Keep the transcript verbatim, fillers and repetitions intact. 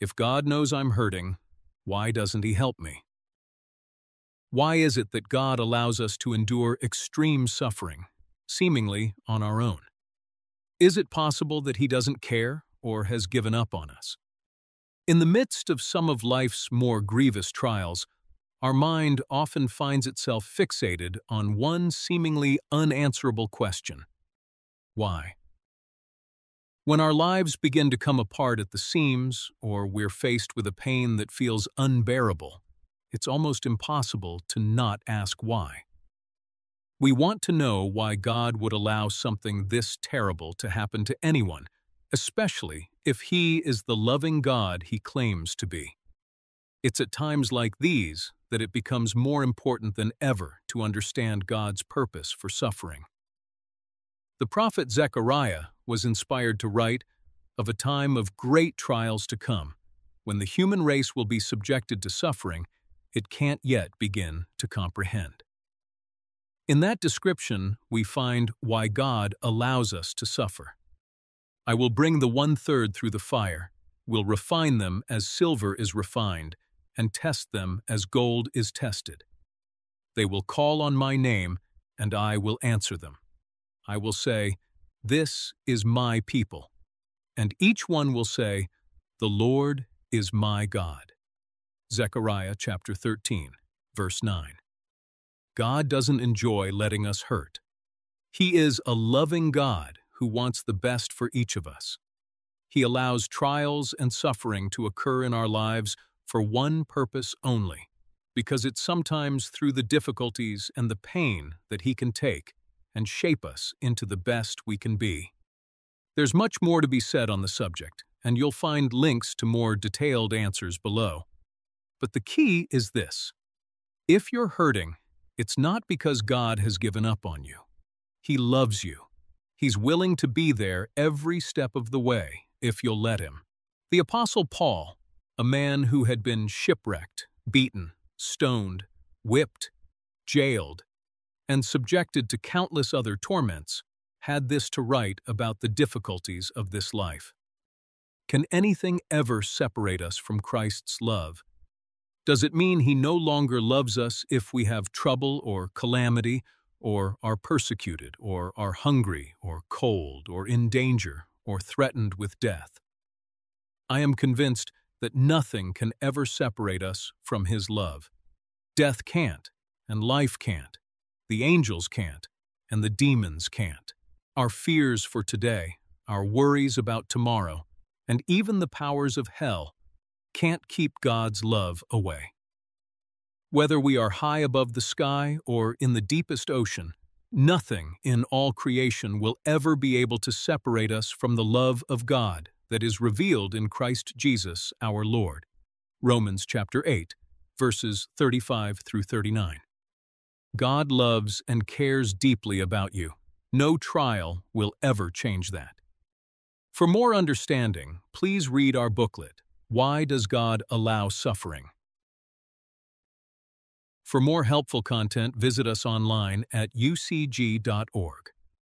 If God knows I'm hurting, why doesn't He help me? Why is it that God allows us to endure extreme suffering, seemingly on our own? Is it possible that He doesn't care or has given up on us? In the midst of some of life's more grievous trials, our mind often finds itself fixated on one seemingly unanswerable question: why? When our lives begin to come apart at the seams, or we're faced with a pain that feels unbearable, it's almost impossible to not ask why. We want to know why God would allow something this terrible to happen to anyone, especially if He is the loving God He claims to be. It's at times like these that it becomes more important than ever to understand God's purpose for suffering. The prophet Zechariah was inspired to write of a time of great trials to come, when the human race will be subjected to suffering it can't yet begin to comprehend. In that description, we find why God allows us to suffer. I will bring the one-third through the fire, will refine them as silver is refined, and test them as gold is tested. They will call on my name, and I will answer them. I will say, "This is my people," and each one will say, "The Lord is my God." Zechariah chapter thirteen, verse nine. God doesn't enjoy letting us hurt. He is a loving God who wants the best for each of us. He allows trials and suffering to occur in our lives for one purpose only, because it's sometimes through the difficulties and the pain that He can take and shape us into the best we can be. There's much more to be said on the subject, and you'll find links to more detailed answers below. But the key is this: if you're hurting, it's not because God has given up on you. He loves you. He's willing to be there every step of the way if you'll let Him. The Apostle Paul, a man who had been shipwrecked, beaten, stoned, whipped, jailed, and subjected to countless other torments, had this to write about the difficulties of this life. Can anything ever separate us from Christ's love? Does it mean He no longer loves us if we have trouble or calamity, or are persecuted, or are hungry, or cold, or in danger, or threatened with death? I am convinced that nothing can ever separate us from His love. Death can't, and life can't. The angels can't, and the demons can't. Our fears for today, our worries about tomorrow, and even the powers of hell can't keep God's love away. Whether we are high above the sky or in the deepest ocean, nothing in all creation will ever be able to separate us from the love of God that is revealed in Christ Jesus our Lord. Romans chapter eight, verses thirty-five through thirty-nine. God loves and cares deeply about you. No trial will ever change that. For more understanding, please read our booklet, Why Does God Allow Suffering? For more helpful content, visit us online at u c g dot org.